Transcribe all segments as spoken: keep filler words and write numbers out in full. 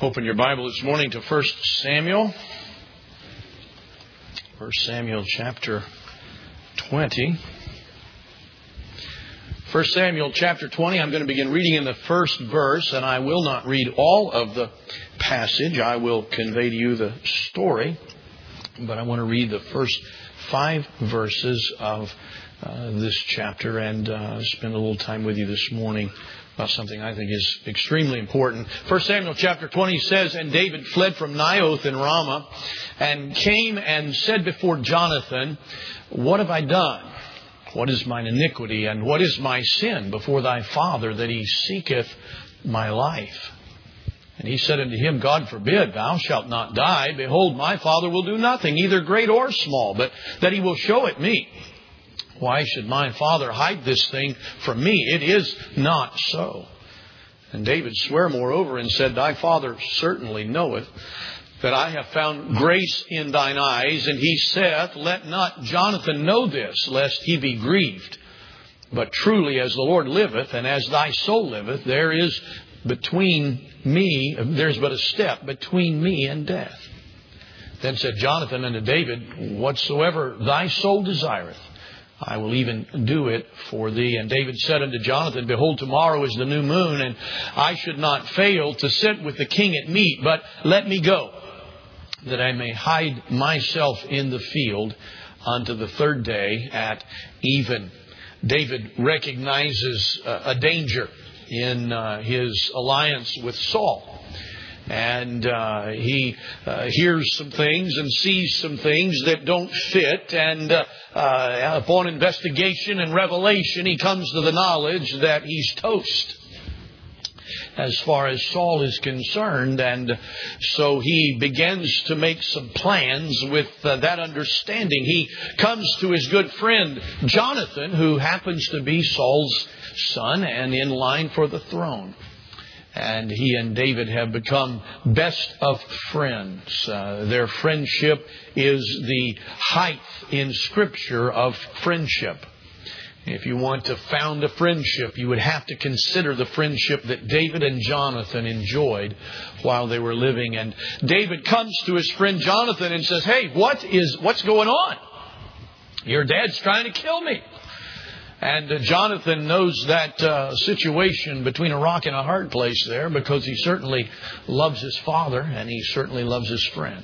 Open your Bible this morning to First Samuel. First Samuel chapter twenty. First Samuel chapter twenty, I'm going to begin reading in the first verse, and I will not read all of the passage. I will convey to you the story, but I want to read the first five verses of uh, this chapter and uh, spend a little time with you this morning about something I think is extremely important. First Samuel chapter twenty says, "And David fled from Naioth in Ramah, and came and said before Jonathan, What have I done? What is mine iniquity, and what is my sin before thy father, that he seeketh my life? And he said unto him, God forbid, thou shalt not die. Behold, my father will do nothing, either great or small, but that he will show it me. Why should my father hide this thing from me? It is not so. And David sware moreover and said, Thy father certainly knoweth that I have found grace in thine eyes. And he saith, Let not Jonathan know this, lest he be grieved. But truly as the Lord liveth, and as thy soul liveth, there is between me, there's but a step between me and death. Then said Jonathan unto David, Whatsoever thy soul desireth, I will even do it for thee. And David said unto Jonathan, Behold, tomorrow is the new moon, and I should not fail to sit with the king at meat, but let me go, that I may hide myself in the field unto the third day at even. David recognizes a danger in uh, his alliance with Saul. And uh, he uh, hears some things and sees some things that don't fit. And uh, uh, upon investigation and revelation, he comes to the knowledge that he's toast as far as Saul is concerned. And so he begins to make some plans with uh, that understanding. He comes to his good friend Jonathan, who happens to be Saul's son and in line for the throne. And he and David have become best of friends. Uh, their friendship is the height in Scripture of friendship. If you want to found a friendship, you would have to consider the friendship that David and Jonathan enjoyed while they were living. And David comes to his friend Jonathan and says, Hey, what is what's going on? Your dad's trying to kill me. And uh, Jonathan knows that uh, situation between a rock and a hard place there, because he certainly loves his father and he certainly loves his friend.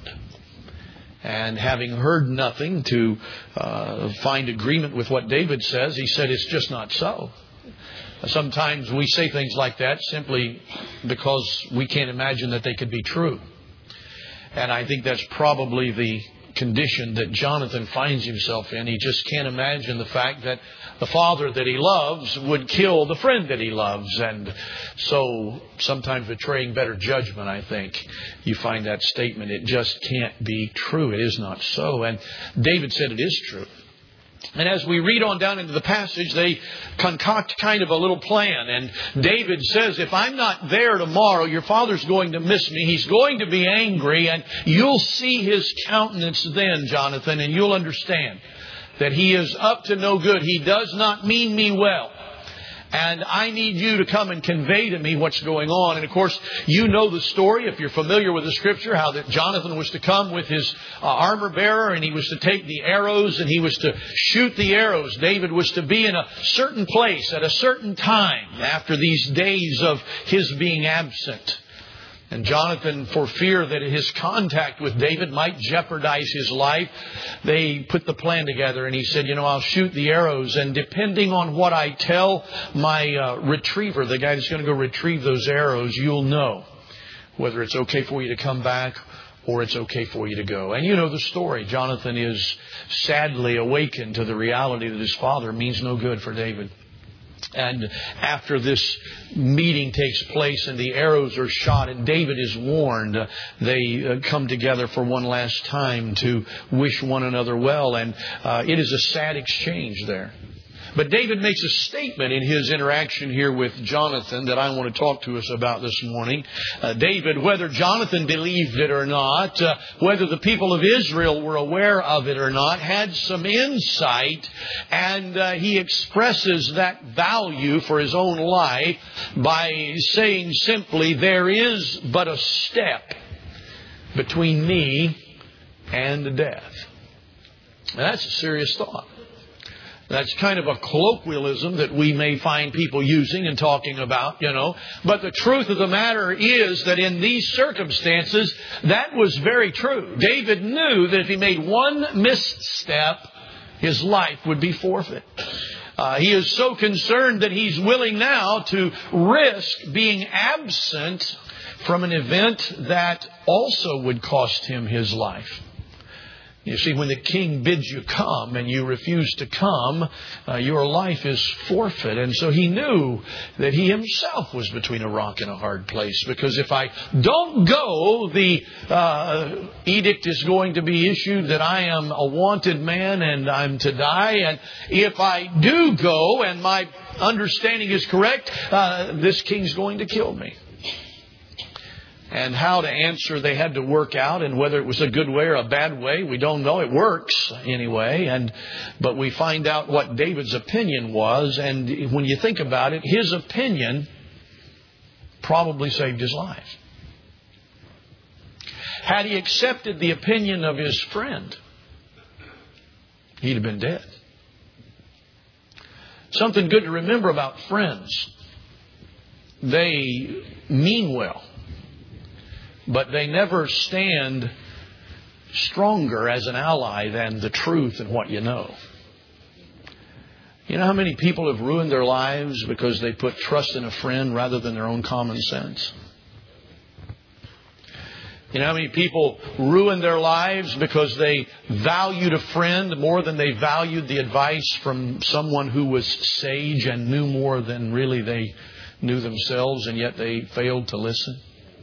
And having heard nothing to uh, find agreement with what David says, he said, it's just not so. Sometimes we say things like that simply because we can't imagine that they could be true. And I think that's probably the condition that Jonathan finds himself in. He just can't imagine the fact that the father that he loves would kill the friend that he loves. And so sometimes betraying better judgment, I think, you find that statement, it just can't be true. It is not so. And David said it is true. And as we read on down into the passage, they concoct kind of a little plan. And David says, if I'm not there tomorrow, your father's going to miss me. He's going to be angry, and you'll see his countenance then, Jonathan, and you'll understand that he is up to no good. He does not mean me well. And I need you to come and convey to me what's going on. And of course, you know the story, if you're familiar with the Scripture, how that Jonathan was to come with his uh, armor bearer, and he was to take the arrows, and he was to shoot the arrows. David was to be in a certain place at a certain time after these days of his being absent. And Jonathan, for fear that his contact with David might jeopardize his life, they put the plan together. And he said, you know, I'll shoot the arrows. And depending on what I tell my uh, retriever, the guy that's going to go retrieve those arrows, you'll know whether it's okay for you to come back or it's okay for you to go. And you know the story. Jonathan is sadly awakened to the reality that his father means no good for David. And after this meeting takes place and the arrows are shot and David is warned, uh, they uh, come together for one last time to wish one another well. And uh, it is a sad exchange there. But David makes a statement in his interaction here with Jonathan that I want to talk to us about this morning. Uh, David, whether Jonathan believed it or not, uh, whether the people of Israel were aware of it or not, had some insight, and uh, he expresses that value for his own life by saying simply, there is but a step between me and death. Now, that's a serious thought. That's kind of a colloquialism that we may find people using and talking about, you know. But the truth of the matter is that in these circumstances, that was very true. David knew that if he made one misstep, his life would be forfeit. Uh, he is so concerned that he's willing now to risk being absent from an event that also would cost him his life. You see, when the king bids you come and you refuse to come, uh, your life is forfeit. And so he knew that he himself was between a rock and a hard place. Because if I don't go, the uh, edict is going to be issued that I am a wanted man and I'm to die. And if I do go and my understanding is correct, uh, this king's going to kill me. And how to answer they had to work out, and whether it was a good way or a bad way, we don't know. It works anyway. And but we find out what David's opinion was, and when you think about it, his opinion probably saved his life. Had he accepted the opinion of his friend, he'd have been dead. Something good to remember about friends. They mean well, but they never stand stronger as an ally than the truth and what you know. You know how many people have ruined their lives because they put trust in a friend rather than their own common sense? You know how many people ruined their lives because they valued a friend more than they valued the advice from someone who was sage and knew more than really they knew themselves, and yet they failed to listen?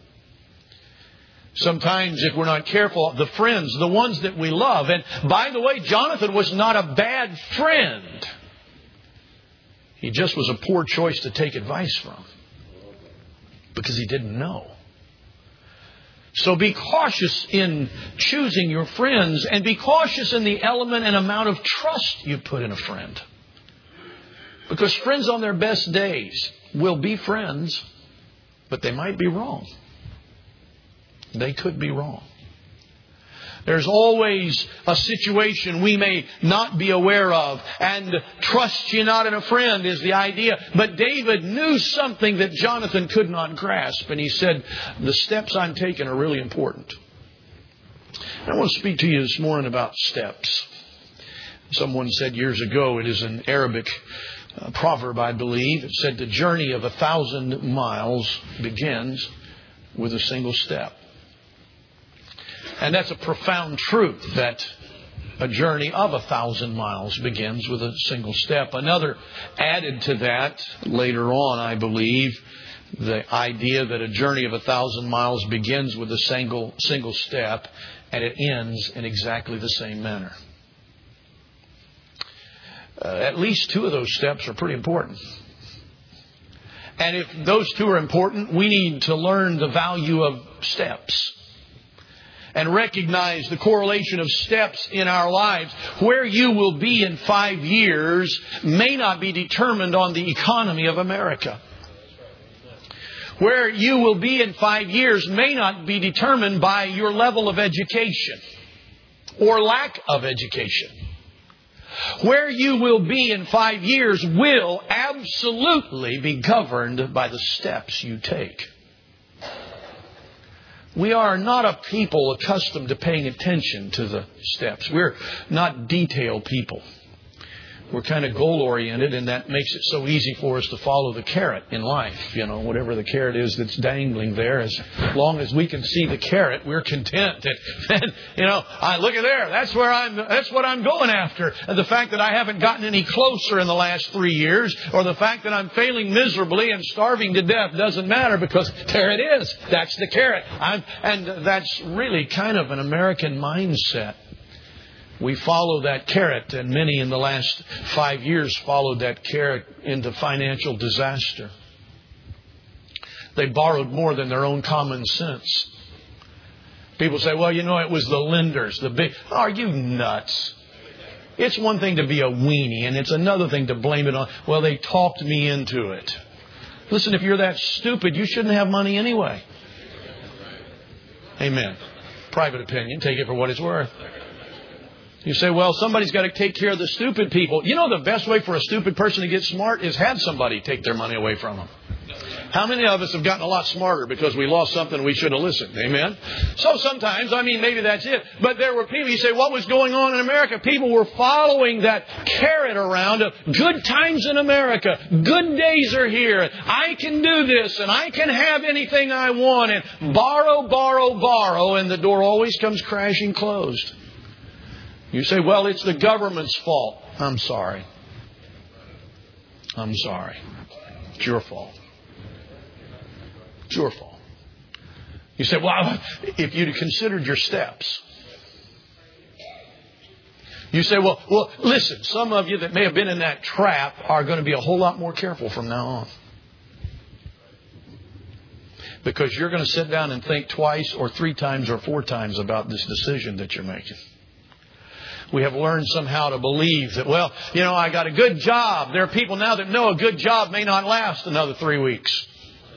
Sometimes, if we're not careful, the friends, the ones that we love. And by the way, Jonathan was not a bad friend. He just was a poor choice to take advice from, because he didn't know. So be cautious in choosing your friends, and be cautious in the element and amount of trust you put in a friend. Because friends on their best days will be friends, but they might be wrong. They could be wrong. There's always a situation we may not be aware of. And trust you not in a friend is the idea. But David knew something that Jonathan could not grasp. And he said, the steps I'm taking are really important. I want to speak to you this morning about steps. Someone said years ago, it is an Arabic uh, proverb, I believe. It said, the journey of a thousand miles begins with a single step. And that's a profound truth, that a journey of a thousand miles begins with a single step. Another added to that later on, I believe, the idea that a journey of a thousand miles begins with a single single step and it ends in exactly the same manner. Uh, at least two of those steps are pretty important. And if those two are important, we need to learn the value of steps and recognize the correlation of steps in our lives. Where you will be in five years may not be determined on the economy of America. Where you will be in five years may not be determined by your level of education or lack of education. Where you will be in five years will absolutely be governed by the steps you take. We are not a people accustomed to paying attention to the steps. We're not detail people. We're kind of goal-oriented, and that makes it so easy for us to follow the carrot in life. You know, whatever the carrot is that's dangling there, as long as we can see the carrot, we're content. And, and you know, I look at there. That's where I'm. That's what I'm going after. And the fact that I haven't gotten any closer in the last three years, or the fact that I'm failing miserably and starving to death, doesn't matter, because there it is. That's the carrot. I'm, and that's really kind of an American mindset. We follow that carrot, and many in the last five years followed that carrot into financial disaster. They borrowed more than their own common sense. People say, well, you know, it was the lenders, the big... Are you nuts? It's one thing to be a weenie, and it's another thing to blame it on, well, they talked me into it. Listen, if you're that stupid, you shouldn't have money anyway. Amen. Private opinion. Take it for what it's worth. You say, well, somebody's got to take care of the stupid people. You know, the best way for a stupid person to get smart is have somebody take their money away from them. How many of us have gotten a lot smarter because we lost something we should have listened? Amen? So sometimes, I mean, maybe that's it. But there were people, you say, what was going on in America? People were following that carrot around of good times in America. Good days are here. I can do this and I can have anything I want. And borrow, borrow, borrow. And the door always comes crashing closed. You say, well, it's the government's fault. I'm sorry. I'm sorry. It's your fault. It's your fault. You say, well, if you'd considered your steps. You say, well, well, listen, some of you that may have been in that trap are going to be a whole lot more careful from now on. Because you're going to sit down and think twice or three times or four times about this decision that you're making. We have learned somehow to believe that, well, you know, I got a good job. There are people now that know a good job may not last another three weeks.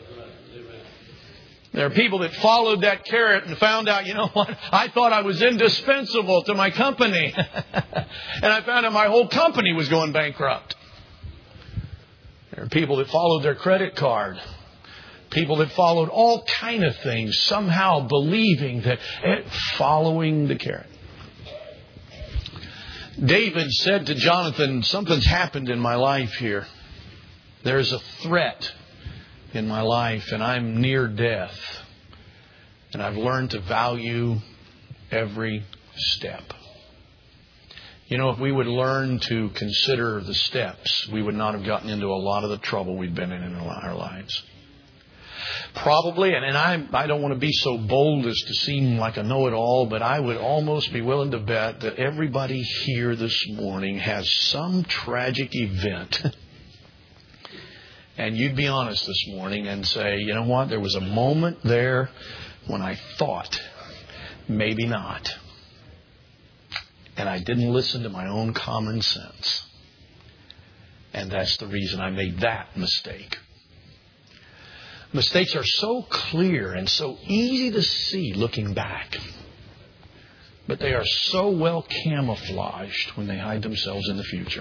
There are people that followed that carrot and found out, you know what, I thought I was indispensable to my company. And I found out my whole company was going bankrupt. There are people that followed their credit card. People that followed all kind of things, somehow believing that, following the carrot. David said to Jonathan, something's happened in my life here. There's a threat in my life, and I'm near death. And I've learned to value every step. You know, if we would learn to consider the steps, we would not have gotten into a lot of the trouble we've been in in our lives. Probably, and, and I, I don't want to be so bold as to seem like a know-it-all, but I would almost be willing to bet that everybody here this morning has some tragic event. And you'd be honest this morning and say, you know what, there was a moment there when I thought, maybe not. And I didn't listen to my own common sense. And that's the reason I made that mistake. Mistakes are so clear and so easy to see looking back. But they are so well camouflaged when they hide themselves in the future.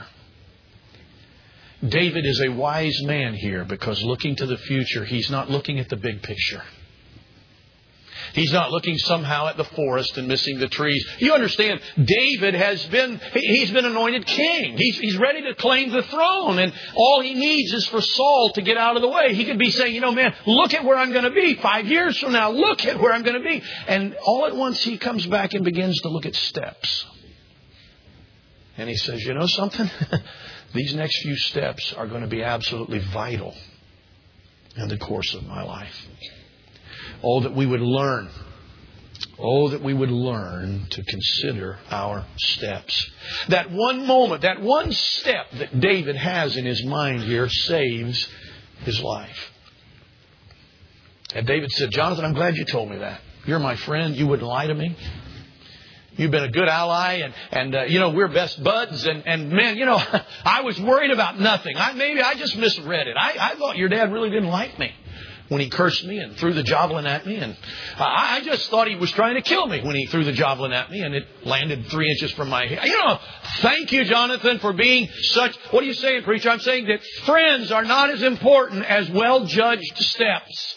David is a wise man here because looking to the future, he's not looking at the big picture. He's not looking somehow at the forest and missing the trees. You understand, David has been, he's been anointed king. He's, he's ready to claim the throne. And all he needs is for Saul to get out of the way. He could be saying, you know, man, look at where I'm going to be five years from now. Look at where I'm going to be. And all at once he comes back and begins to look at steps. And he says, you know something? These next few steps are going to be absolutely vital in the course of my life. Oh, that we would learn. Oh, that we would learn to consider our steps. That one moment, that one step that David has in his mind here saves his life. And David said, Jonathan, I'm glad you told me that. You're my friend. You wouldn't lie to me. You've been a good ally, and, and uh, you know, we're best buds. And, and man, you know, I was worried about nothing. I Maybe I just misread it. I, I thought your dad really didn't like me when he cursed me and threw the javelin at me. And uh, I just thought he was trying to kill me when he threw the javelin at me, and it landed three inches from my head. You know, thank you, Jonathan, for being such... What are you saying, preacher? I'm saying that friends are not as important as well-judged steps.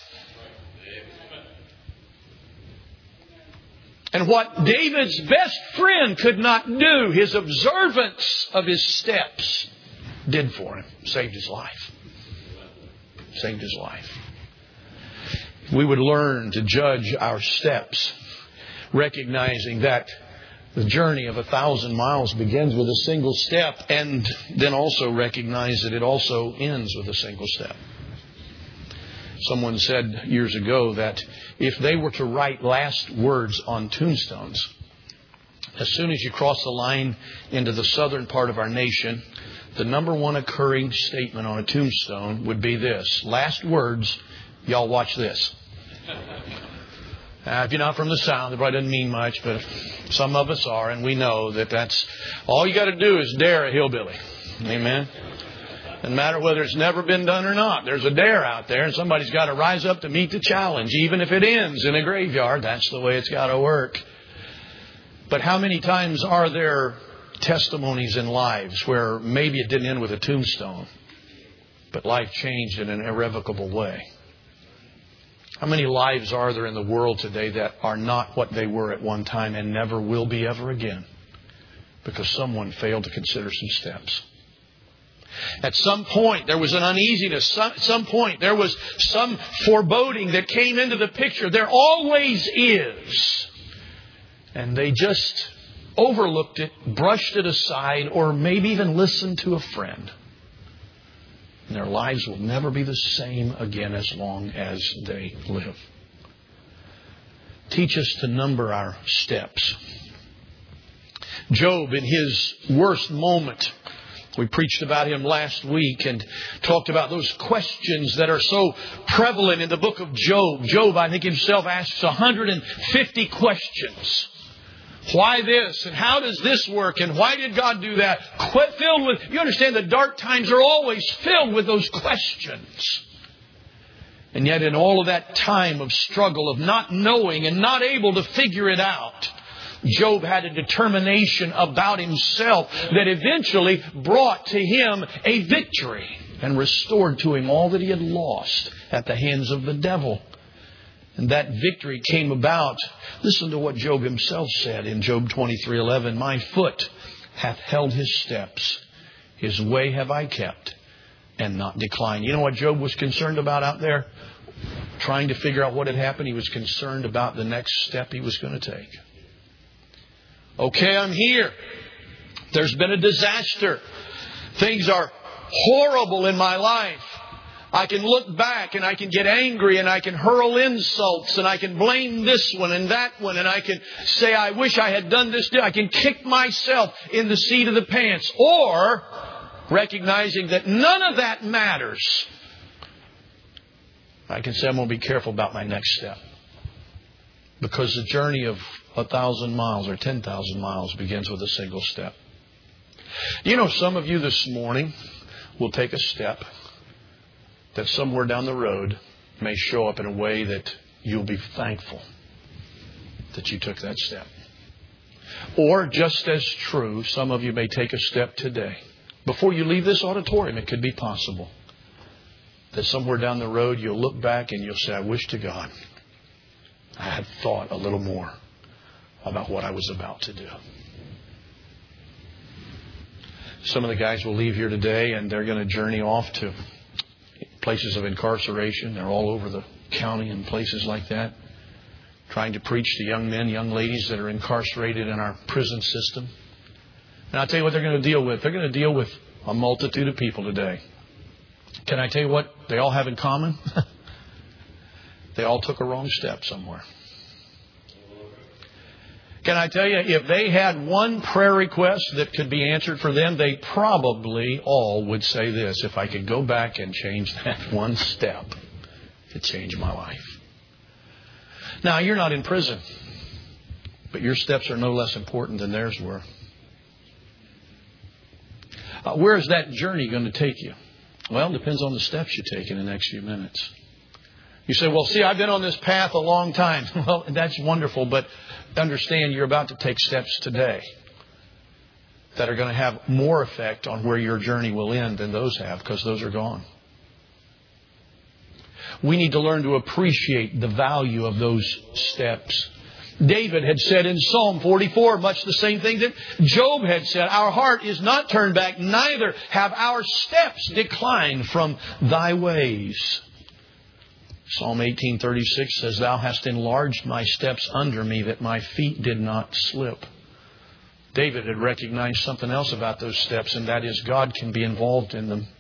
And what David's best friend could not do, his observance of his steps did for him. Saved his life. Saved his life. We would learn to judge our steps, recognizing that the journey of a thousand miles begins with a single step, and then also recognize that it also ends with a single step. Someone said years ago that if they were to write last words on tombstones, As soon as you cross the line into the southern part of our nation, the number one occurring statement on a tombstone would be this. Last words, y'all watch this. Uh, if you're not from the South, it probably doesn't mean much, but some of us are, and we know that that's all you got to do is dare a hillbilly. Amen. Doesn't matter whether it's never been done or not. There's a dare out there, and somebody's got to rise up to meet the challenge. Even if it ends in a graveyard, that's the way it's got to work. But how many times are there testimonies in lives where maybe it didn't end with a tombstone, but life changed in an irrevocable way? How many lives are there in the world today that are not what they were at one time and never will be ever again because someone failed to consider some steps? At some point, there was an uneasiness. At some point, there was some foreboding that came into the picture. There always is. And they just overlooked it, brushed it aside, or maybe even listened to a friend. And their lives will never be the same again as long as they live. Teach us to number our steps. Job, in his worst moment, we preached about him last week and talked about those questions that are so prevalent in the book of Job. Job, I think himself, asks one hundred fifty questions. Why this? And how does this work? And why did God do that? Filled with, you understand, the dark times are always filled with those questions. And yet in all of that time of struggle, of not knowing and not able to figure it out, Job had a determination about himself that eventually brought to him a victory and restored to him all that he had lost at the hands of the devil. And that victory came about. Listen to what Job himself said in Job twenty-three eleven. My foot hath held his steps. His way have I kept and not declined. You know what Job was concerned about out there? Trying to figure out what had happened. He was concerned about the next step he was going to take. Okay, I'm here. There's been a disaster. Things are horrible in my life. I can look back and I can get angry and I can hurl insults and I can blame this one and that one and I can say, I wish I had done this. I can kick myself in the seat of the pants. Or recognizing that none of that matters, I can say, I'm going to be careful about my next step. Because the journey of a thousand miles or ten thousand miles begins with a single step. You know, some of you this morning will take a step that somewhere down the road may show up in a way that you'll be thankful that you took that step. Or just as true, some of you may take a step today. Before you leave this auditorium, it could be possible that somewhere down the road you'll look back and you'll say, I wish to God I had thought a little more about what I was about to do. Some of the guys will leave here today and they're going to journey off to places of incarceration. They're all over the county and places like that, trying to preach to young men, young ladies that are incarcerated in our prison system. And I'll tell you what they're going to deal with. They're going to deal with a multitude of people today. Can I tell you what they all have in common? They all took a wrong step somewhere. Can I tell you, if they had one prayer request that could be answered for them, they probably all would say this: if I could go back and change that one step, it changed my life. Now, you're not in prison, but your steps are no less important than theirs were. Uh, where is that journey going to take you? Well, it depends on the steps you take in the next few minutes. You say, well, see, I've been on this path a long time. Well, that's wonderful, but understand you're about to take steps today that are going to have more effect on where your journey will end than those have, because those are gone. We need to learn to appreciate the value of those steps. David had said in Psalm forty-four, much the same thing that Job had said. Our heart is not turned back, neither have our steps declined from thy ways. Psalm eighteen thirty-six says, Thou hast enlarged my steps under me, that my feet did not slip. David had recognized something else about those steps, and that is God can be involved in them.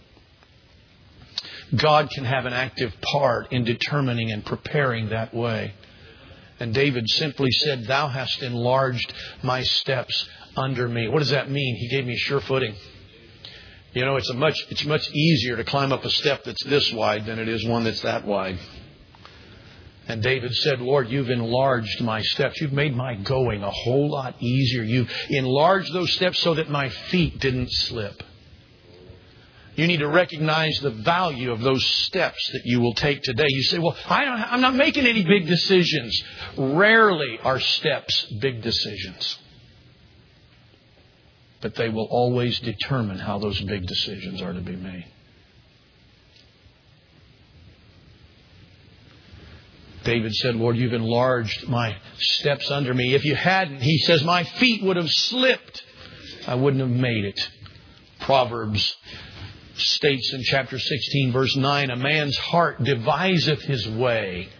God can have an active part in determining and preparing that way. And David simply said, Thou hast enlarged my steps under me. What does that mean? He gave me sure footing. You know, it's a much it's much easier to climb up a step that's this wide than it is one that's that wide. And David said, Lord, you've enlarged my steps. You've made my going a whole lot easier. You've enlarged those steps so that my feet didn't slip. You need to recognize the value of those steps that you will take today. You say, well, I don't, I'm not making any big decisions. Rarely are steps big decisions. But they will always determine how those big decisions are to be made. David said, Lord, you've enlarged my steps under me. If you hadn't, he says, my feet would have slipped. I wouldn't have made it. Proverbs states in chapter sixteen, verse nine, a man's heart deviseth his way,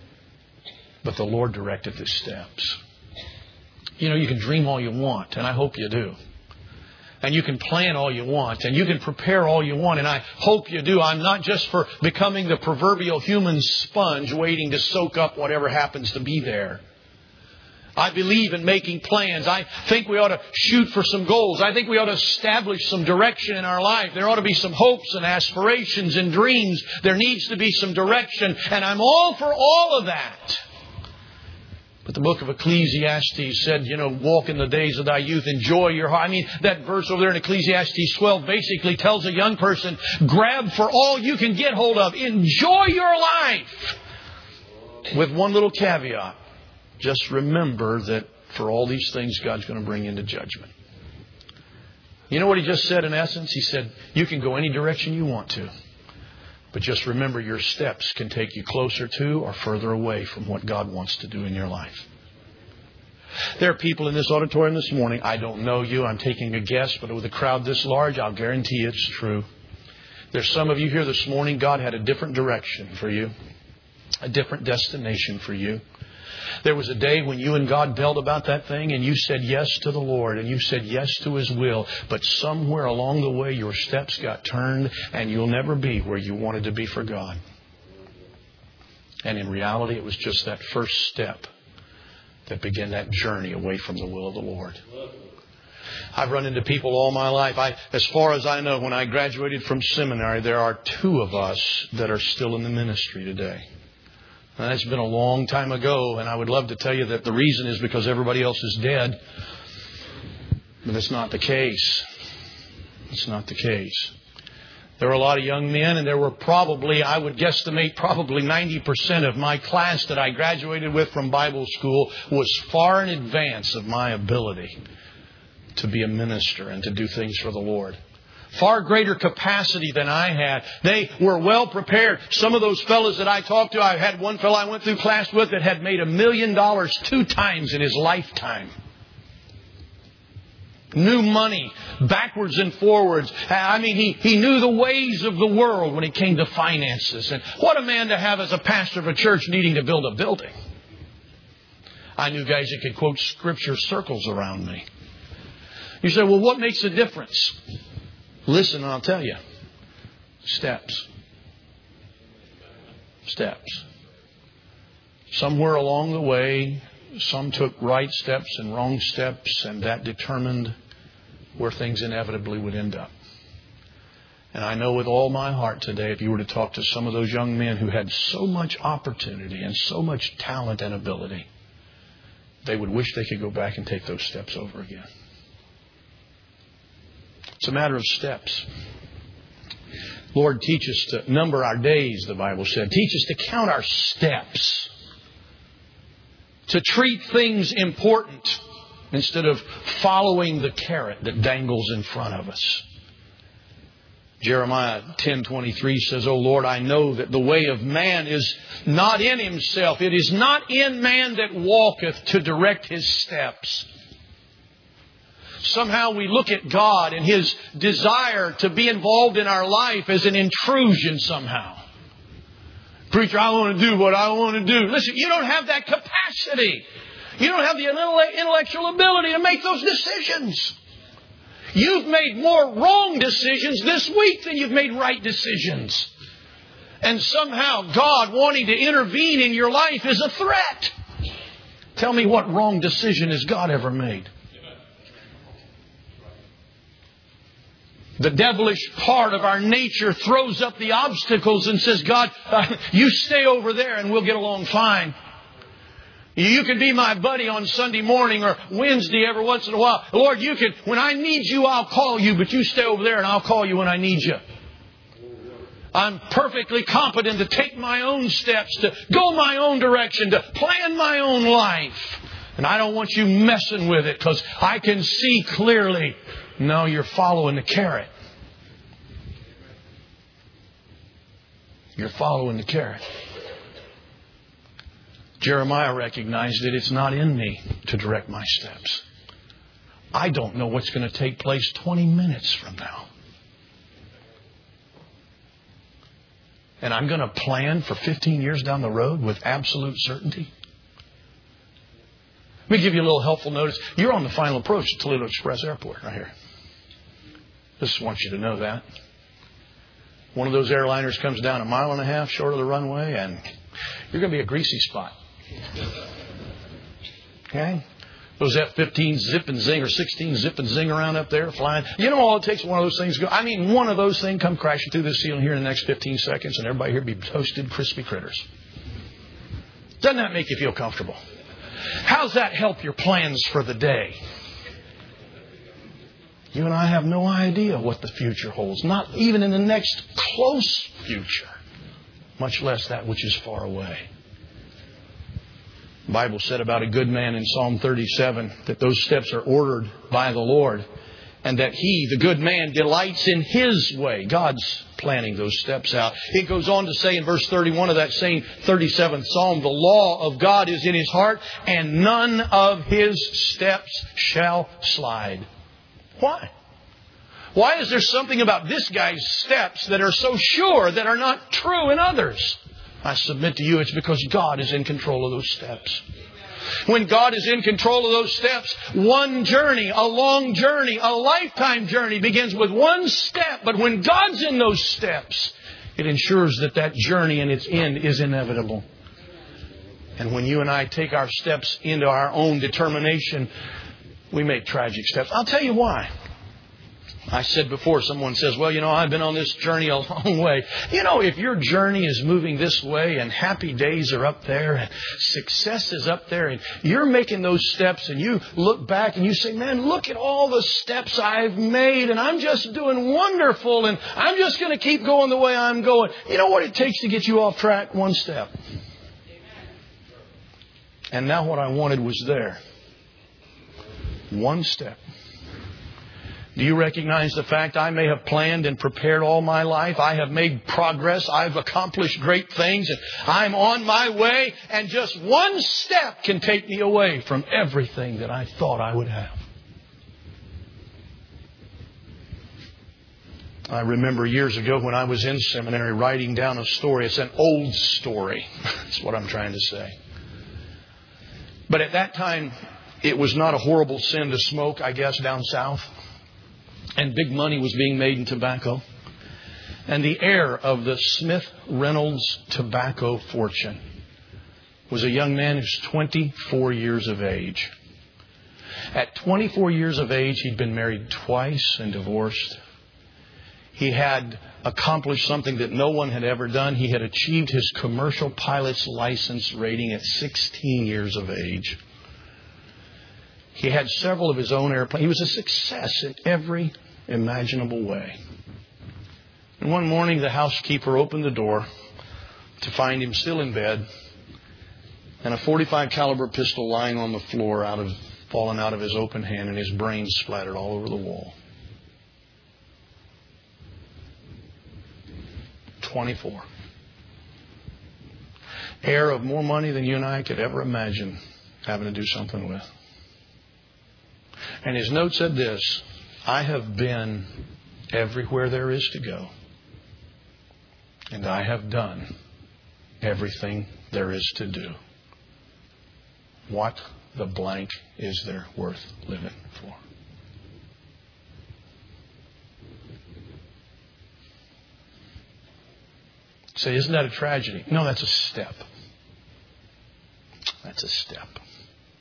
but the Lord directeth his steps. You know, you can dream all you want, and I hope you do. And you can plan all you want, and you can prepare all you want, and I hope you do. I'm not just for becoming the proverbial human sponge waiting to soak up whatever happens to be there. I believe in making plans. I think we ought to shoot for some goals. I think we ought to establish some direction in our life. There ought to be some hopes and aspirations and dreams. There needs to be some direction, and I'm all for all of that. But the book of Ecclesiastes said, you know, walk in the days of thy youth, enjoy your heart. I mean, that verse over there in Ecclesiastes twelve basically tells a young person, grab for all you can get hold of. Enjoy your life. With one little caveat. Just remember that for all these things, God's going to bring into judgment. You know what he just said in essence? He said, you can go any direction you want to. But just remember your steps can take you closer to or further away from what God wants to do in your life. There are people in this auditorium this morning. I don't know you. I'm taking a guess. But with a crowd this large, I'll guarantee it's true. There's some of you here this morning. God had a different direction for you. A different destination for you. There was a day when you and God dealt about that thing and you said yes to the Lord and you said yes to His will. But somewhere along the way your steps got turned and you'll never be where you wanted to be for God. And in reality it was just that first step that began that journey away from the will of the Lord. I've run into people all my life. I, as far as I know, when I graduated from seminary, there are two of us that are still in the ministry today. Now, that's been a long time ago, and I would love to tell you that the reason is because everybody else is dead. But that's not the case. It's not the case. There were a lot of young men, and there were probably, I would guesstimate, probably ninety percent of my class that I graduated with from Bible school was far in advance of my ability to be a minister and to do things for the Lord. Far greater capacity than I had. They were well prepared. Some of those fellows that I talked to, I had one fellow I went through class with that had made a million dollars two times in his lifetime. Knew money backwards and forwards. I mean, he, he knew the ways of the world when it came to finances. And what a man to have as a pastor of a church needing to build a building. I knew guys that could quote scripture circles around me. You say, well, what makes a difference? Listen, and I'll tell you. Steps. Steps. Somewhere along the way, some took right steps and wrong steps, and that determined where things inevitably would end up. And I know with all my heart today, if you were to talk to some of those young men who had so much opportunity and so much talent and ability, they would wish they could go back and take those steps over again. It's a matter of steps. Lord, teach us to number our days, the Bible said. Teach us to count our steps. To treat things important instead of following the carrot that dangles in front of us. Jeremiah ten twenty-three says, O Lord, I know that the way of man is not in himself. It is not in man that walketh to direct his steps. Somehow we look at God and His desire to be involved in our life as an intrusion somehow. Preacher, I want to do what I want to do. Listen, you don't have that capacity. You don't have the intellectual ability to make those decisions. You've made more wrong decisions this week than you've made right decisions. And somehow God wanting to intervene in your life is a threat. Tell me, what wrong decision has God ever made? The devilish part of our nature throws up the obstacles and says, God, uh, you stay over there and we'll get along fine. You can be my buddy on Sunday morning or Wednesday every once in a while. Lord, you can, when I need you, I'll call you, but you stay over there and I'll call you when I need you. I'm perfectly competent to take my own steps, to go my own direction, to plan my own life. And I don't want you messing with it because I can see clearly. No, you're following the carrot. You're following the carrot. Jeremiah recognized that it's not in me to direct my steps. I don't know what's going to take place twenty minutes from now. And I'm going to plan for fifteen years down the road with absolute certainty. Let me give you a little helpful notice. You're on the final approach to Toledo Express Airport right here. Just want you to know that. One of those airliners comes down a mile and a half short of the runway and you're going to be a greasy spot. Okay? Those F fifteens zip and zing or sixteen zip and zing around up there flying. You know all it takes one of those things to go. I mean, one of those things come crashing through this ceiling here in the next fifteen seconds and everybody here be toasted, crispy critters. Doesn't that make you feel comfortable? How's that help your plans for the day? You and I have no idea what the future holds. Not even in the next close future. Much less that which is far away. The Bible said about a good man in Psalm thirty-seven that those steps are ordered by the Lord. And that He, the good man, delights in His way. God's planning those steps out. It goes on to say in verse thirty-one of that same thirty-seventh Psalm, the law of God is in his heart, and none of his steps shall slide. Why? Why is there something about this guy's steps that are so sure that are not true in others? I submit to you it's because God is in control of those steps. When God is in control of those steps, one journey, a long journey, a lifetime journey begins with one step. But when God's in those steps, it ensures that that journey and its end is inevitable. And when you and I take our steps into our own determination, we make tragic steps. I'll tell you why. I said before, someone says, well, you know, I've been on this journey a long way. You know, if your journey is moving this way and happy days are up there and success is up there and you're making those steps and you look back and you say, man, look at all the steps I've made and I'm just doing wonderful and I'm just going to keep going the way I'm going. You know what it takes to get you off track? One step. And now what I wanted was there. One step. Do you recognize the fact I may have planned and prepared all my life? I have made progress. I've accomplished great things. And I'm on my way. And just one step can take me away from everything that I thought I would have. I remember years ago when I was in seminary writing down a story. It's an old story. That's what I'm trying to say. But at that time, it was not a horrible sin to smoke, I guess, down south. And big money was being made in tobacco. And the heir of the Smith Reynolds tobacco fortune was a young man who's twenty-four years of age. At twenty-four years of age, he'd been married twice and divorced. He had accomplished something that no one had ever done. He had achieved his commercial pilot's license rating at sixteen years of age. He had several of his own airplanes. He was a success in every imaginable way. And one morning, the housekeeper opened the door to find him still in bed and a forty-five caliber pistol lying on the floor, out of fallen out of his open hand, and his brains splattered all over the wall. twenty-four. Heir of more money than you and I could ever imagine having to do something with. And his note said this: I have been everywhere there is to go. And I have done everything there is to do. What the blank is there worth living for? Say, isn't that a tragedy? No, that's a step. That's a step.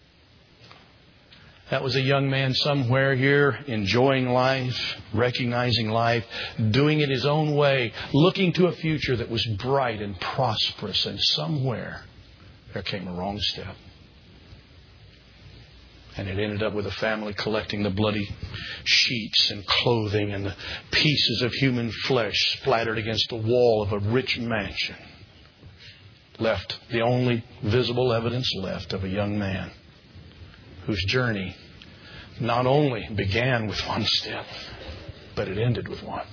That was a young man somewhere here, enjoying life, recognizing life, doing it his own way, looking to a future that was bright and prosperous. And somewhere there came a wrong step. And it ended up with a family collecting the bloody sheets and clothing and the pieces of human flesh splattered against the wall of a rich mansion. Left the only visible evidence left of a young man whose journey not only began with one step, but it ended with one.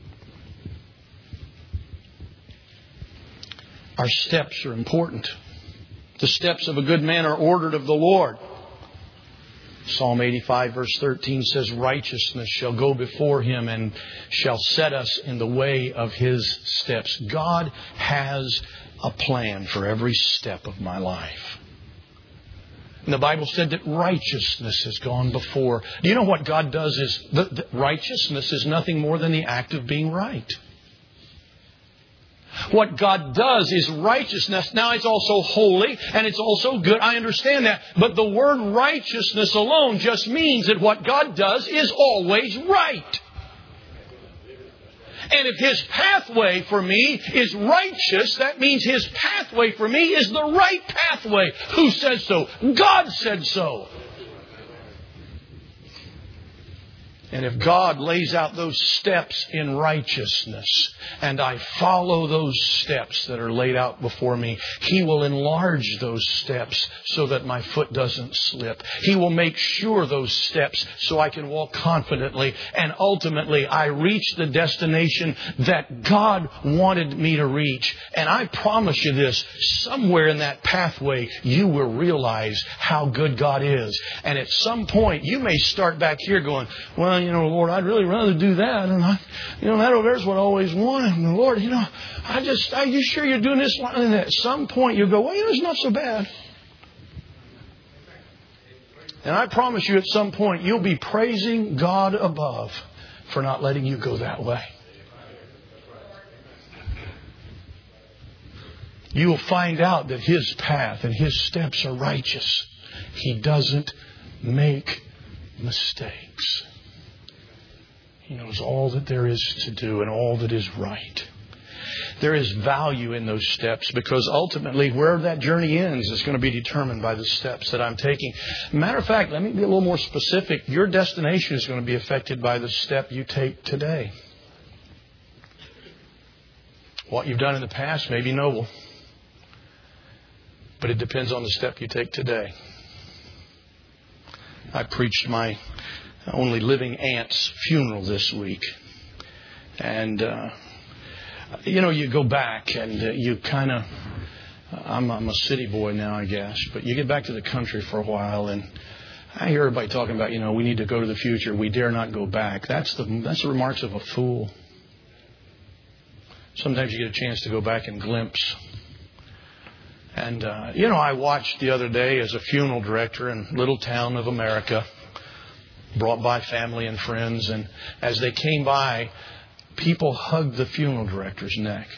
Our steps are important. The steps of a good man are ordered of the Lord. Psalm eighty-five verse thirteen says, righteousness shall go before him and shall set us in the way of his steps. God has a plan for every step of my life. And the Bible said that righteousness has gone before. Do you know what God does is, the, the, righteousness is nothing more than the act of being right. What God does is righteousness. Now it's also holy and it's also good. I understand that. But the word righteousness alone just means that what God does is always right. And if His pathway for me is righteous, that means His pathway for me is the right pathway. Who says so? God said so. And if God lays out those steps in righteousness and I follow those steps that are laid out before me, He will enlarge those steps so that my foot doesn't slip. He will make sure those steps so I can walk confidently and ultimately I reach the destination that God wanted me to reach. And I promise you this, somewhere in that pathway you will realize how good God is. And at some point you may start back here going, well, you know, Lord, I'd really rather do that. And I, you know, that over there is what I always wanted. And Lord, you know, I just, are you sure you're doing this? And at some point you'll go, well, you know, it's not so bad. And I promise you at some point you'll be praising God above for not letting you go that way. You will find out that His path and His steps are righteous. He doesn't make mistakes. He knows all that there is to do and all that is right. There is value in those steps because ultimately where that journey ends is going to be determined by the steps that I'm taking. Matter of fact, let me be a little more specific. Your destination is going to be affected by the step you take today. What you've done in the past may be noble, but it depends on the step you take today. I preached my only living aunt's funeral this week. And, uh, you know, you go back and uh, you kind of, I'm, I'm a city boy now, I guess, but you get back to the country for a while and I hear everybody talking about, you know, we need to go to the future. We dare not go back. That's the, that's the remarks of a fool. Sometimes you get a chance to go back and glimpse. And, uh, you know, I watched the other day as a funeral director in a little town of America, brought by family and friends. And as they came by, people hugged the funeral director's neck.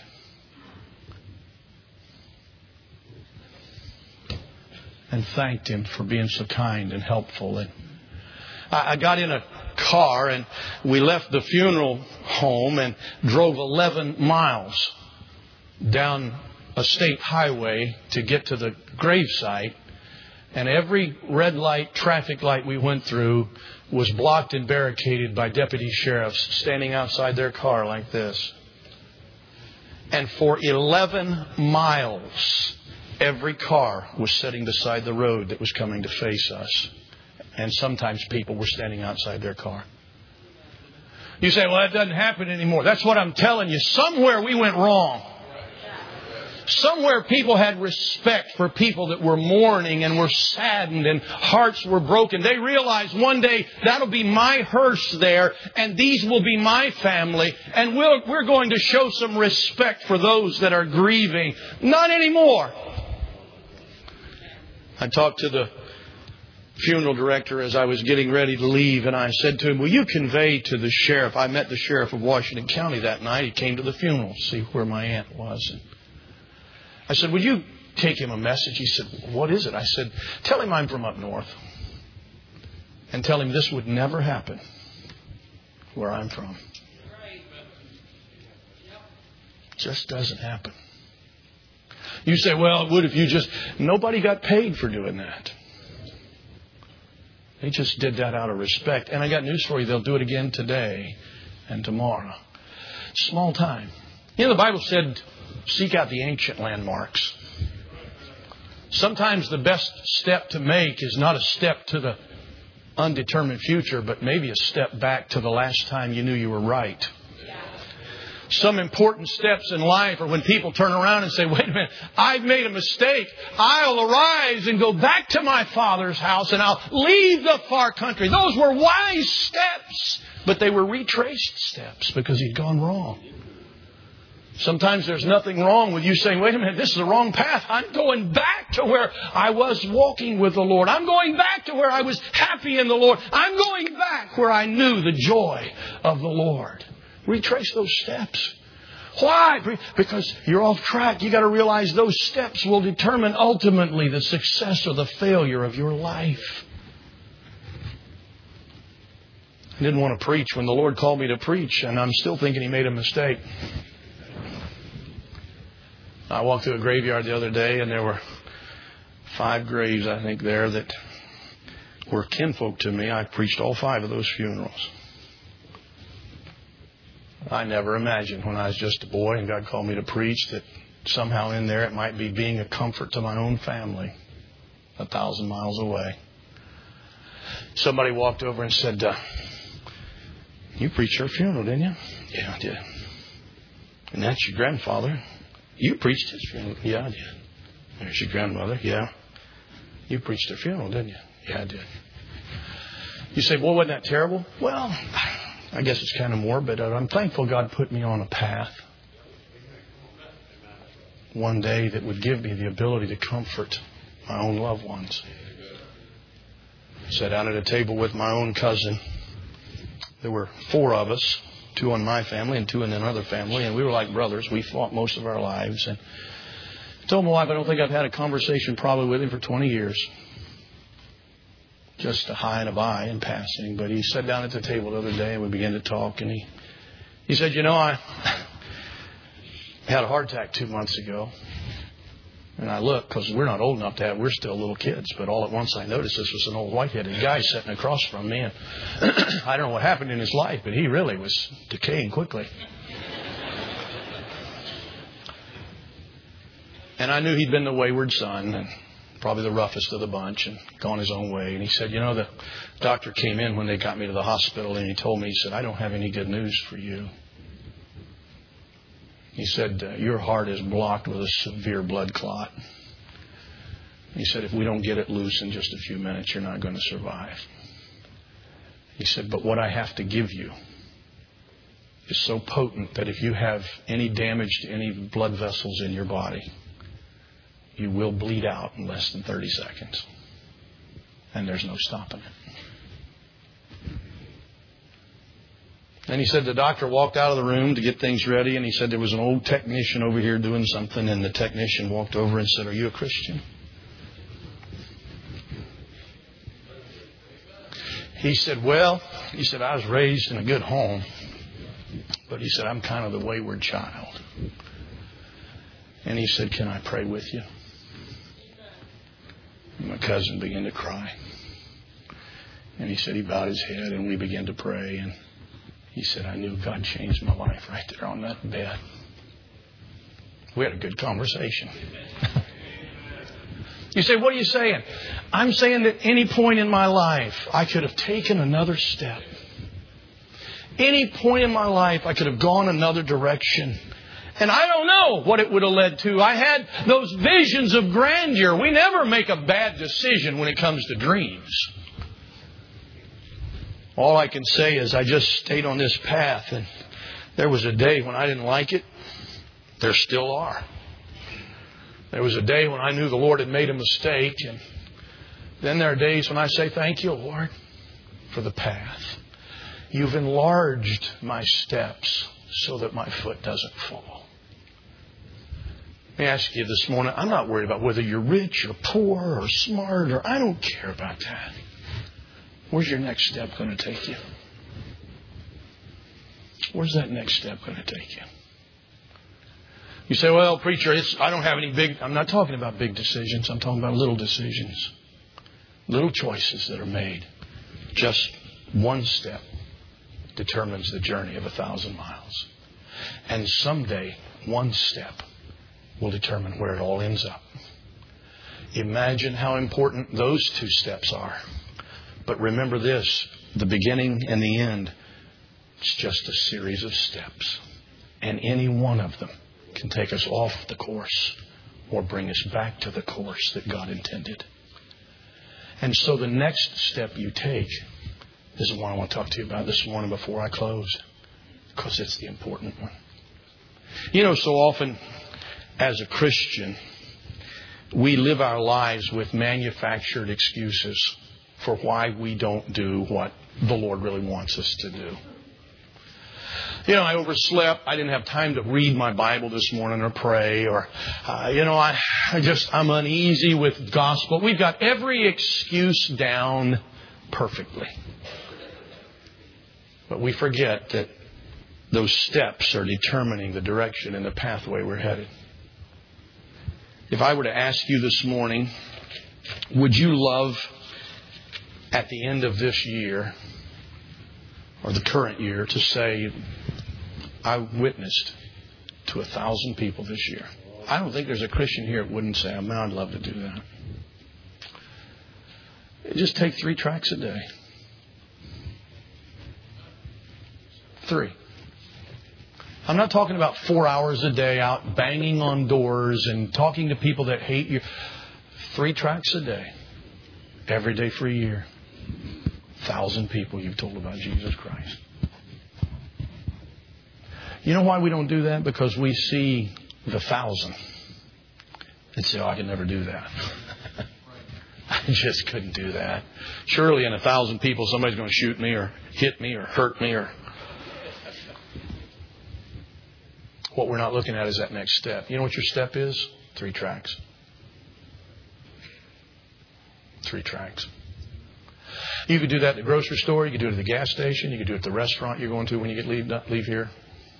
And thanked him for being so kind and helpful. And I got in a car and we left the funeral home and drove eleven miles down a state highway to get to the gravesite. And every red light, traffic light we went through was blocked and barricaded by deputy sheriffs standing outside their car like this. And for eleven miles, every car was sitting beside the road that was coming to face us. And sometimes people were standing outside their car. You say, well, that doesn't happen anymore. That's what I'm telling you. Somewhere we went wrong. Somewhere people had respect for people that were mourning and were saddened and hearts were broken. They realized one day that'll be my hearse there and these will be my family. And we'll, we're going to show some respect for those that are grieving. Not anymore. I talked to the funeral director as I was getting ready to leave and I said to him, will you convey to the sheriff? I met the sheriff of Washington County that night. He came to the funeral to see where my aunt was. And I said, would you take him a message? He said, what is it? I said, tell him I'm from up north. and tell him this would never happen where I'm from. Just doesn't happen. You say, well, it would if you just... Nobody got paid for doing that. They just did that out of respect. And I got news for you. They'll do it again today and tomorrow. Small time. You know, the Bible said, seek out the ancient landmarks. Sometimes the best step to make is not a step to the undetermined future, but maybe a step back to the last time you knew you were right. Some important steps in life are when people turn around and say, wait a minute, I've made a mistake. I'll arise and go back to my Father's house and I'll leave the far country. Those were wise steps, but they were retraced steps because he'd gone wrong. Sometimes there's nothing wrong with you saying, wait a minute, this is the wrong path. I'm going back to where I was walking with the Lord. I'm going back to where I was happy in the Lord. I'm going back where I knew the joy of the Lord. Retrace those steps. Why? Because you're off track. You got to realize those steps will determine ultimately the success or the failure of your life. I didn't want to preach when the Lord called me to preach, and I'm still thinking He made a mistake. I walked through a graveyard the other day, and there were five graves, I think, there that were kinfolk to me. I preached all five of those funerals. I never imagined when I was just a boy and God called me to preach that somehow in there it might be being a comfort to my own family a thousand miles away. Somebody walked over and said, uh, you preached her funeral, didn't you? Yeah, I did. And that's your grandfather. You preached his funeral. Yeah, I did. There's your grandmother. Yeah. You preached her funeral, didn't you? Yeah, I did. You say, well, wasn't that terrible? Well, I guess it's kind of morbid. I'm thankful God put me on a path one day that would give me the ability to comfort my own loved ones. I sat down at a table with my own cousin. There were four of us, two in my family and two in another family, and we were like brothers. We fought most of our lives. And I told my wife I don't think I've had a conversation probably with him for twenty years. Just a hi and a bye in passing. But he sat down at the table the other day and we began to talk. And he, he said, you know, I had a heart attack two months ago. And I looked, because we're not old enough to have, we're still little kids. But all at once I noticed this was an old white-headed guy sitting across from me. And I don't know what happened in his life, but he really was decaying quickly. And I knew he'd been the wayward son and probably the roughest of the bunch and gone his own way. And he said, you know, the doctor came in when they got me to the hospital and he told me, he said, I don't have any good news for you. He said, uh, your heart is blocked with a severe blood clot. He said, if we don't get it loose in just a few minutes, you're not going to survive. He said, but what I have to give you is so potent that if you have any damage to any blood vessels in your body, you will bleed out in less than thirty seconds. And there's no stopping it. And he said the doctor walked out of the room to get things ready. And he said there was an old technician over here doing something. And the technician walked over and said, are you a Christian? He said, well, he said, I was raised in a good home. But he said, I'm kind of the wayward child. And he said, can I pray with you? And my cousin began to cry. And he said he bowed his head and we began to pray. And he said, I knew God changed my life right there on that bed. We had a good conversation. You say, what are you saying? I'm saying that any point in my life, I could have taken another step. Any point in my life, I could have gone another direction. And I don't know what it would have led to. I had those visions of grandeur. We never make a bad decision when it comes to dreams. All I can say is I just stayed on this path. And there was a day when I didn't like it. There still are. There was a day when I knew the Lord had made a mistake. And then there are days when I say, thank you, Lord, for the path. You've enlarged my steps so that my foot doesn't fall. Let me ask you this morning, I'm not worried about whether you're rich or poor or smart, or I don't care about that. Where's your next step going to take you? Where's that next step going to take you? You say, well, preacher, it's, I don't have any big... I'm not talking about big decisions. I'm talking about little decisions. Little choices that are made. Just one step determines the journey of a thousand miles. And someday, one step will determine where it all ends up. Imagine how important those two steps are. But remember this, the beginning and the end, it's just a series of steps. And any one of them can take us off the course or bring us back to the course that God intended. And so the next step you take is the one I want to talk to you about this morning before I close, because it's the important one. You know, so often as a Christian, we live our lives with manufactured excuses for why we don't do what the Lord really wants us to do. You know, I overslept. I didn't have time to read my Bible this morning or pray. Or, uh, you know, I, I just, I'm uneasy with gospel. We've got every excuse down perfectly. But we forget that those steps are determining the direction and the pathway we're headed. If I were to ask you this morning, would you love at the end of this year or the current year to say, I witnessed to a thousand people this year? I don't think there's a Christian here that wouldn't say, man, I'd love to do that. Just take three tracts a day. Three. I'm not talking about four hours a day out banging on doors and talking to people that hate you. Three tracts a day. Every day for a year. Thousand people you've told about Jesus Christ. You know why we don't do that? Because we see the thousand and say, oh, I can never do that. I just couldn't do that. Surely in a thousand people, somebody's going to shoot me or hit me or hurt me. Or what we're not looking at is that next step. You know what your step is? Three tracks. Three tracks. You could do that at the grocery store. You could do it at the gas station. You could do it at the restaurant you're going to when you get leave, leave here.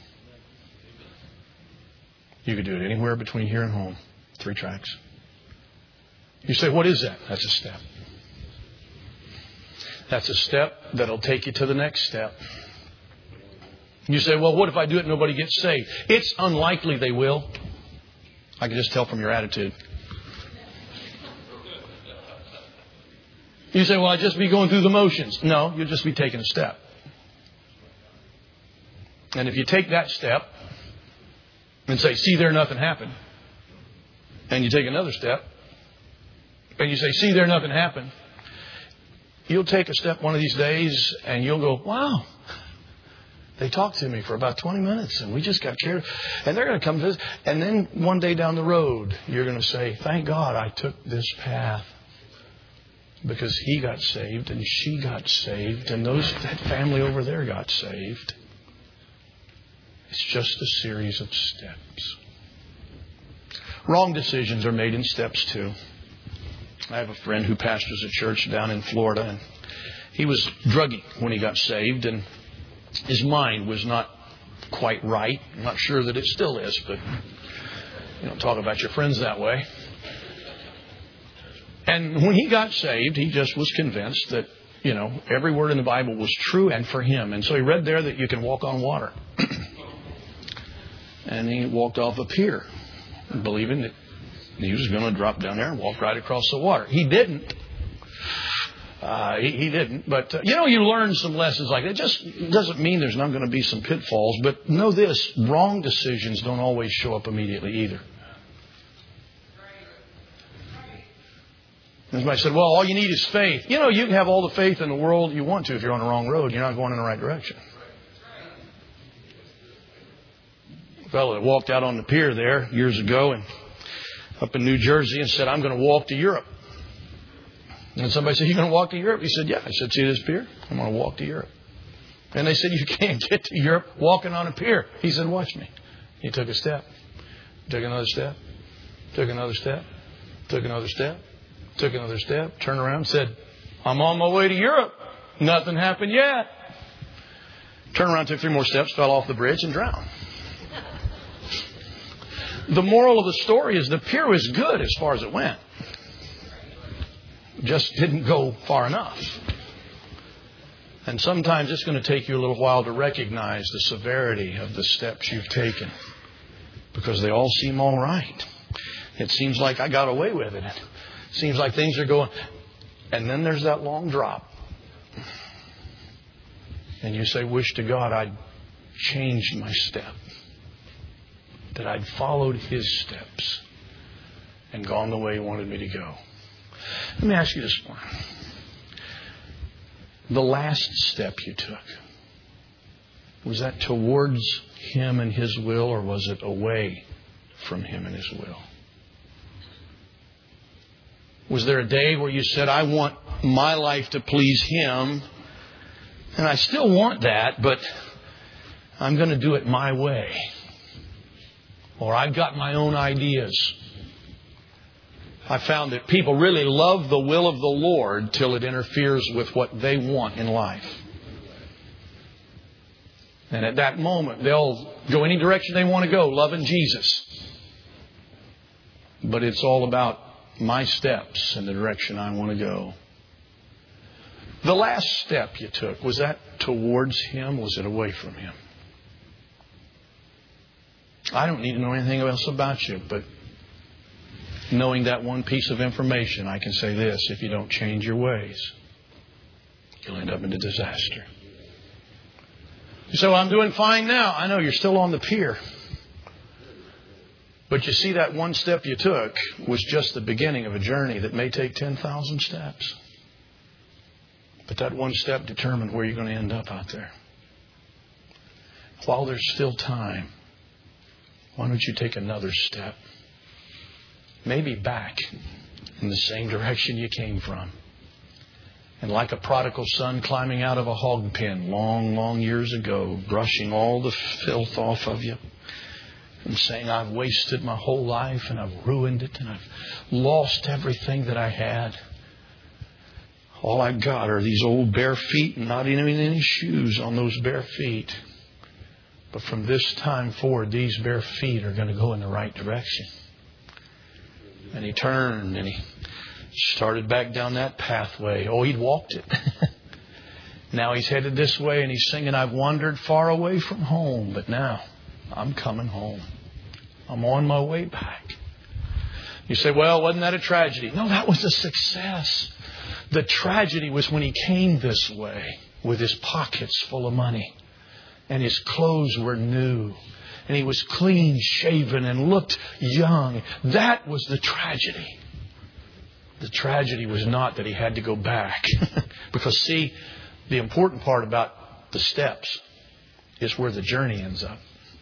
You could do it anywhere between here and home. Three tracks. You say, what is that? That's a step. That's a step that'll take you to the next step. You say, well, what if I do it and nobody gets saved? It's unlikely they will. I can just tell from your attitude. You say, well, I'd just be going through the motions. No, you'll just be taking a step. And if you take that step and say, see there, nothing happened. And you take another step and you say, see there, nothing happened. You'll take a step one of these days and you'll go, wow. They talked to me for about twenty minutes and we just got cheered. And they're going to come visit. And then one day down the road, you're going to say, thank God I took this path. Because he got saved and she got saved and those that family over there got saved. It's just a series of steps. Wrong decisions are made in steps too. I have a friend who pastors a church down in Florida, and he was druggy when he got saved, and his mind was not quite right. I'm not sure that it still is, but you don't talk about your friends that way. And when he got saved, he just was convinced that, you know, every word in the Bible was true and for him. And so he read there that you can walk on water. And he walked off a pier, believing that he was going to drop down there and walk right across the water. He didn't. Uh, he, he didn't. But, uh, you know, you learn some lessons like that. It just doesn't mean there's not going to be some pitfalls. But know this, wrong decisions don't always show up immediately either. And somebody said, well, all you need is faith. You know, you can have all the faith in the world you want to if you're on the wrong road. You're not going in the right direction. A fellow that walked out on the pier there years ago and up in New Jersey and said, I'm going to walk to Europe. And somebody said, you're going to walk to Europe? He said, yeah. I said, see this pier? I'm going to walk to Europe. And they said, you can't get to Europe walking on a pier. He said, watch me. He took a step, took another step, took another step, took another step, took another step, turned around and said, I'm on my way to Europe. Nothing happened yet. Turned around, took three more steps, fell off the bridge and drowned. The moral of the story is the pier was good as far as it went. Just didn't go far enough. And sometimes it's going to take you a little while to recognize the severity of the steps you've taken. Because they all seem all right. It seems like I got away with it. It seems like things are going. And then there's that long drop. And you say, wish to God I'd changed my step. That I'd followed His steps and gone the way He wanted me to go. Let me ask you this one. The last step you took, was that towards Him and His will, or was it away from Him and His will? Was there a day where you said, I want my life to please Him, and I still want that, but I'm going to do it my way? Or I've got my own ideas. I found that people really love the will of the Lord till it interferes with what they want in life. And at that moment, they'll go any direction they want to go, loving Jesus. But it's all about my steps in the direction I want to go. The last step you took, was that towards Him? Was it away from Him? I don't need to know anything else about you, but knowing that one piece of information, I can say this: if you don't change your ways, you'll end up in a disaster. You say, well, I'm doing fine now. I know you're still on the pier. But you see, that one step you took was just the beginning of a journey that may take ten thousand steps. But that one step determined where you're going to end up out there. While there's still time, why don't you take another step? Maybe back in the same direction you came from. And like a prodigal son climbing out of a hog pen long, long years ago, brushing all the filth off of you and saying, I've wasted my whole life and I've ruined it and I've lost everything that I had. All I've got are these old bare feet and not even any shoes on those bare feet. But from this time forward, these bare feet are going to go in the right direction. And he turned and he started back down that pathway. Oh, he'd walked it. Now he's headed this way and he's singing, I've wandered far away from home, but now I'm coming home. I'm on my way back. You say, well, wasn't that a tragedy? No, that was a success. The tragedy was when he came this way with his pockets full of money and his clothes were new and he was clean shaven and looked young. That was the tragedy. The tragedy was not that he had to go back. Because see, the important part about the steps is where the journey ends up.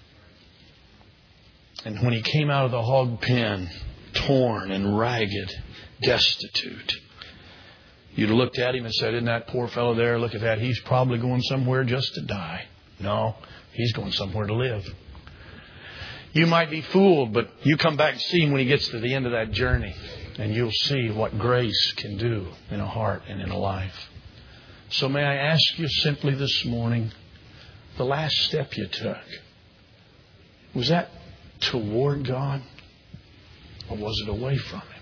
And when he came out of the hog pen, torn and ragged, destitute, you'd have looked at him and said, isn't that poor fellow there? Look at that. He's probably going somewhere just to die. No, he's going somewhere to live. You might be fooled, but you come back and see him when he gets to the end of that journey. And you'll see what grace can do in a heart and in a life. So may I ask you simply this morning, the last step you took, was that toward God or was it away from Him?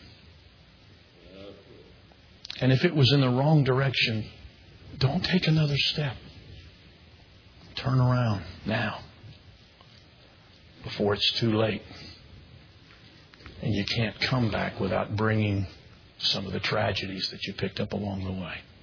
And if it was in the wrong direction, don't take another step. Turn around now before it's too late. And you can't come back without bringing some of the tragedies that you picked up along the way.